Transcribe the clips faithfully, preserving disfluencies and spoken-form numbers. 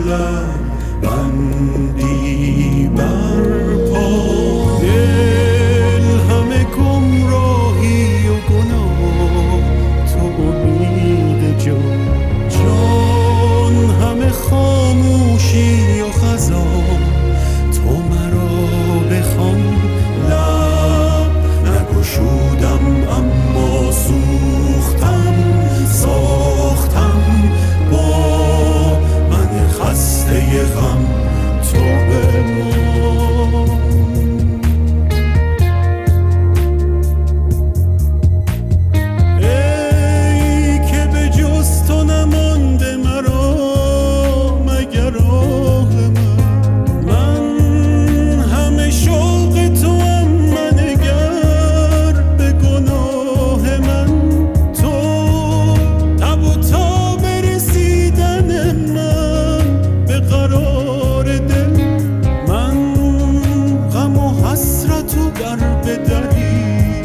لب بندی برپا، دل همه گمراهی و گناه، تو امید جان، جان همه خاموشی و خزان، تو مرا بخوان. لب نگشودم اما سوختم، ساختم با من خسته غم تو بمان. ای که به جز تو نمانده مرا مگر راه من، من همه شوق تو هم منگر به گناه من، تو تب و تاب رسیدن من به قرار دل، من غم و حسرت و در بدری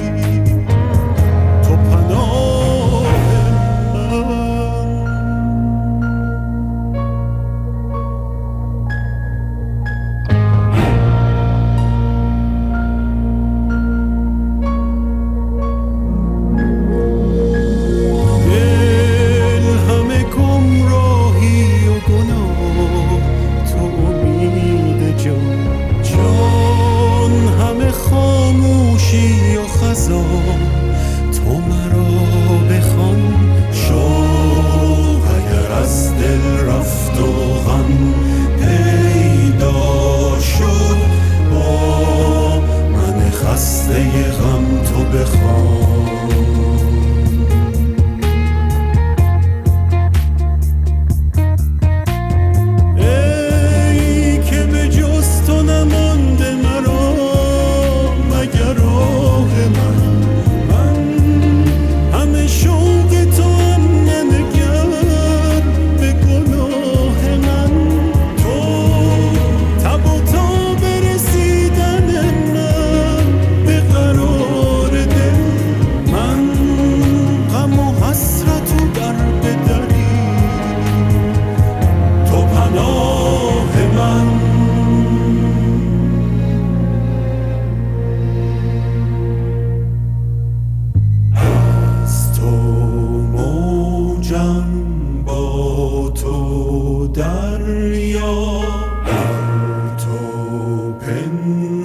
تو پناه من. دل همه گمراهی و گناه، تو امید جان، جان همه خاموشی و خزان، تو مرا بخوان. شوق اگر از دل رفت و غم پیدا شد، با من خسته غم تو بخوان. ای که به جز تو نمانده مرا مگر راه من، من همه شوق تو هم ننگر به گناه من، تو تب و تاب رسیدن من به قرار دل، من غم و حسرت و در بدری تو پناه من. از تو موجم با تو دریا، بر تو پنهان